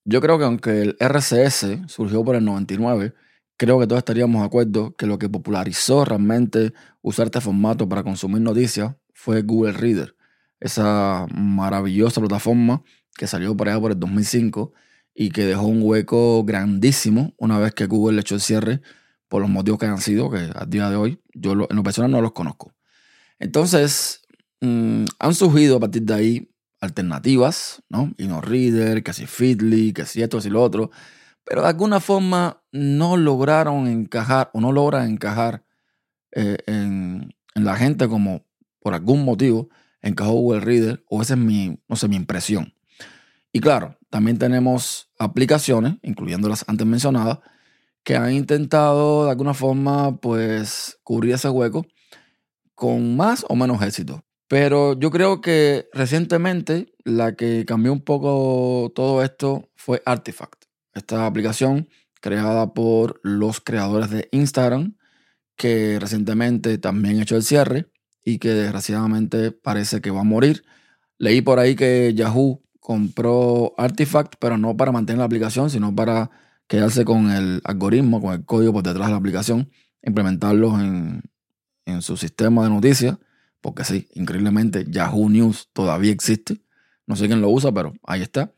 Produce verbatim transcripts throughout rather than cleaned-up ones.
Yo creo que aunque el R C S surgió por el noventa y nueve, creo que todos estaríamos de acuerdo que lo que popularizó realmente usar este formato para consumir noticias fue Google Reader, esa maravillosa plataforma que salió por allá por el dos mil cinco y que dejó un hueco grandísimo una vez que Google le echó el cierre por los motivos que hayan sido, que al día de hoy yo lo- en lo personal no los conozco. Entonces, mm, han surgido a partir de ahí alternativas, ¿no? InnoReader, que si Feedly, que si esto, que si lo otro, pero de alguna forma no lograron encajar o no logran encajar eh, en, en la gente como por algún motivo encajó Google Reader, o esa es mi, no sé, mi impresión. Y claro, también tenemos aplicaciones, incluyendo las antes mencionadas, que han intentado de alguna forma pues cubrir ese hueco con más o menos éxito. Pero yo creo que recientemente la que cambió un poco todo esto fue Artifact, esta aplicación creada por los creadores de Instagram, que recientemente también echó el cierre y que desgraciadamente parece que va a morir. Leí por ahí que Yahoo compró Artifact, pero no para mantener la aplicación, sino para quedarse con el algoritmo, con el código por detrás de la aplicación, implementarlos en, en su sistema de noticias, porque sí, increíblemente Yahoo News todavía existe. No sé quién lo usa, pero ahí está.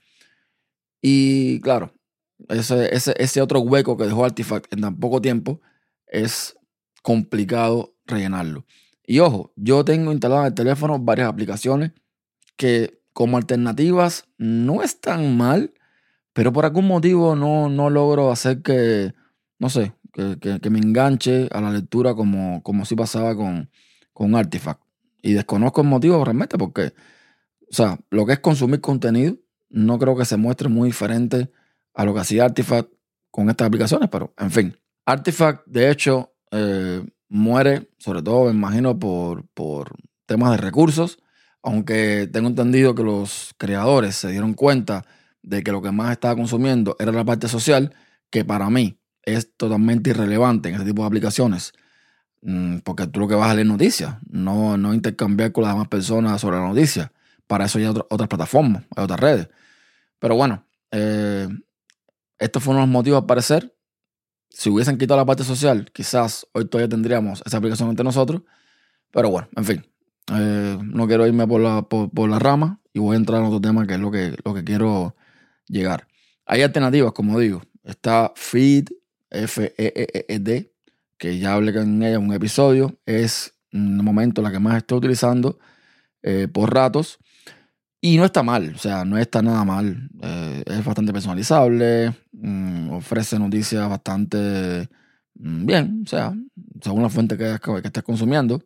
Y claro, ese, ese, ese otro hueco que dejó Artifact en tan poco tiempo es complicado rellenarlo. Y ojo, yo tengo instaladas en el teléfono varias aplicaciones que como alternativas no están mal, pero por algún motivo no, no logro hacer que, no sé, que, que- que me enganche a la lectura como, como sí pasaba con, con Artifact. Y desconozco el motivo realmente porque, o sea, lo que es consumir contenido, no creo que se muestre muy diferente a lo que hacía Artifact con estas aplicaciones, pero en fin. Artifact, de hecho, eh, muere, sobre todo, me imagino, por, por temas de recursos, aunque tengo entendido que los creadores se dieron cuenta de que lo que más estaba consumiendo era la parte social, que para mí es totalmente irrelevante en este tipo de aplicaciones, mm, porque tú lo que vas a leer noticias, no, no intercambiar con las demás personas sobre la noticia. Para eso hay otro- otras plataformas, hay otras redes. Pero bueno, eh, estos fueron los motivos al parecer. Si hubiesen quitado la parte social, quizás hoy todavía tendríamos esa aplicación entre nosotros. Pero bueno, en fin. Eh, no quiero irme por la, por, por la rama y voy a entrar en otro tema que es lo que, lo que quiero llegar. Hay alternativas, como digo. Está Feed, F E E E D, que ya hablé en ella en un episodio. Es en el momento la que más estoy utilizando eh, por ratos. Y no está mal, o sea, no está nada mal. Eh, es bastante personalizable, mm, ofrece noticias bastante mm, bien, o sea, según la fuente que, que estés consumiendo.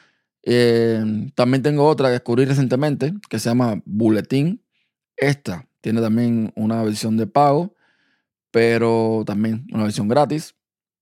Eh, también tengo otra que descubrí recientemente que se llama Bulletin. Esta tiene también una versión de pago, pero también una versión gratis.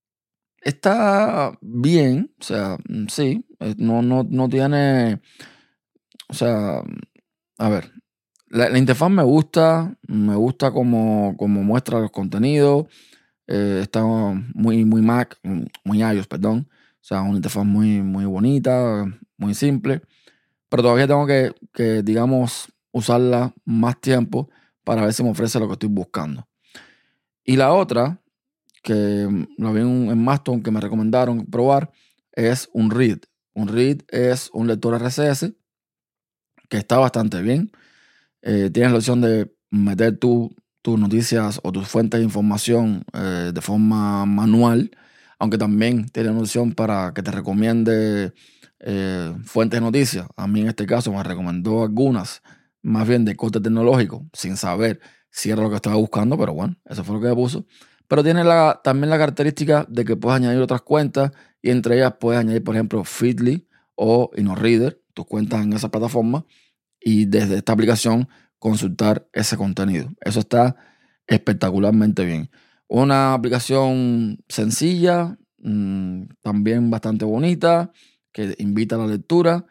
Está bien, o sea, mm, sí, eh, no, no, no tiene, o sea, a ver, la, la interfaz me gusta, me gusta como, como muestra los contenidos, eh, está muy, muy Mac, mm, muy iOS, perdón, o sea, una interfaz muy, muy bonita, muy simple, pero todavía tengo que, que, digamos, usarla más tiempo para ver si me ofrece lo que estoy buscando. Y la otra, que mm, la vi en, en Mastodon que me recomendaron probar, es un Read. Un Read es un lector R C S que está bastante bien. Eh, tienes la opción de meter tu- tus noticias o tus fuentes de información eh, de forma manual, aunque también tiene una opción para que te recomiende eh, fuentes de noticias. A mí en este caso me recomendó algunas, más bien de corte tecnológico, sin saber si era lo que estaba buscando, pero bueno, eso fue lo que me puso. Pero tiene la, también la característica de que puedes añadir otras cuentas y entre ellas puedes añadir, por ejemplo, Feedly o InnoReader, tus cuentas en esa plataforma y desde esta aplicación consultar ese contenido. Eso está espectacularmente bien. Una aplicación sencilla, mmm, también bastante bonita, que invita a la lectura,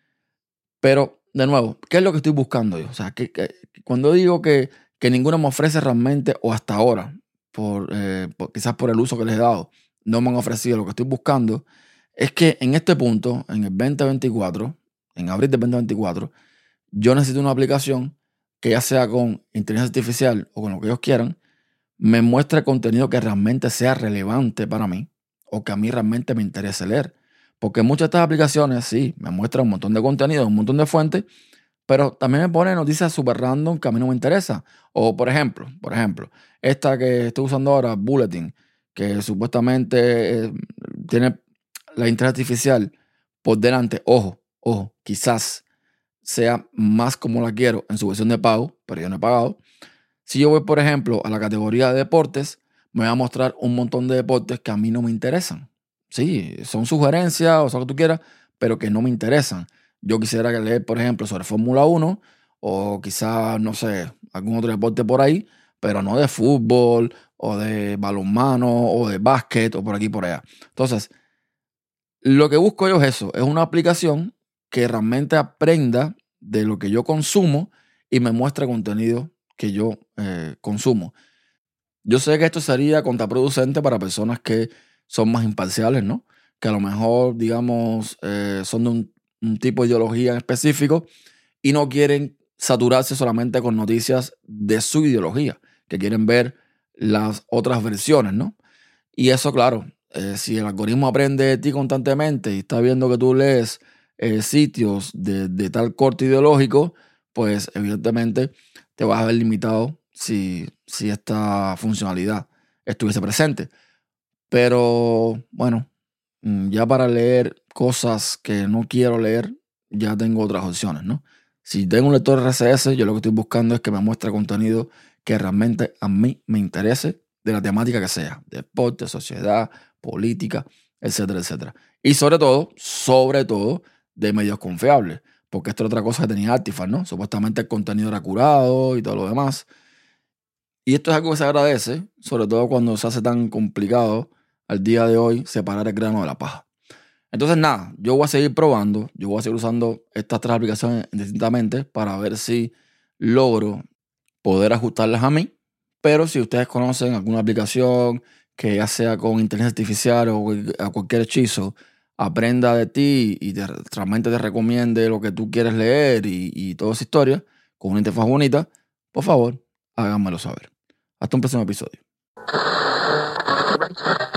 pero de nuevo, ¿qué es lo que estoy buscando yo? O sea, que, que- cuando digo que, que ninguna me ofrece realmente, o hasta ahora, por, eh, por- quizás por el uso que les he dado, no me han ofrecido lo que estoy buscando, es que en este punto, en el dos mil veinticuatro, en abril del dos mil veinticuatro, yo necesito una aplicación que ya sea con inteligencia artificial o con lo que ellos quieran, me muestre contenido que realmente sea relevante para mí o que a mí realmente me interese leer. Porque muchas de estas aplicaciones sí, me muestran un montón de contenido, un montón de fuentes, pero también me pone noticias super random que a mí no me interesa. O por ejemplo, por ejemplo, esta que estoy usando ahora, Bulletin, que supuestamente eh, tiene la inteligencia artificial por delante. Ojo, ojo, quizás sea más como la quiero en su versión de pago, pero yo no he pagado. Si yo voy, por ejemplo, a la categoría de deportes, me va a mostrar un montón de deportes que a mí no me interesan. Sí, son sugerencias o sea lo que tú quieras, pero que no me interesan. Yo quisiera leer, por ejemplo, sobre Fórmula uno o quizás, no sé, algún otro deporte por ahí, pero no de fútbol o de balonmano o de básquet o por aquí y por allá. Entonces, lo que busco yo es eso, es una aplicación que realmente aprenda de lo que yo consumo y me muestre contenido que yo eh, consumo. Yo sé que esto sería contraproducente para personas que son más imparciales, ¿no? Que a lo mejor, digamos, eh, son de un, un tipo de ideología en específico y no quieren saturarse solamente con noticias de su ideología, que quieren ver las otras versiones, ¿no? Y eso, claro, eh, si el algoritmo aprende de ti constantemente y está viendo que tú lees eh, sitios de, de tal corte ideológico, pues evidentemente te vas a ver limitado si, si esta funcionalidad estuviese presente. Pero bueno, mm, ya para leer cosas que no quiero leer, ya tengo otras opciones, ¿no? Si tengo un lector R S S, yo lo que estoy buscando es que me muestre contenido que realmente a mí me interese de la temática que sea, deporte, sociedad, política, etcétera, etcétera. Y sobre todo, sobre todo, de medios confiables, porque esto es otra cosa que tenía Artifan, ¿no? Supuestamente el contenido era curado y todo lo demás. Y esto es algo que se agradece, sobre todo cuando se hace tan complicado al día de hoy separar el grano de la paja. Entonces, nada, yo voy a seguir probando, yo voy a seguir usando estas tres aplicaciones distintamente para ver si logro poder ajustarlas a mí. Pero si ustedes conocen alguna aplicación que ya sea con inteligencia artificial o a cualquier hechizo, aprenda de ti y te, realmente te recomiende lo que tú quieres leer y, y toda esa historia con una interfaz bonita, por favor, háganmelo saber. Hasta un próximo episodio.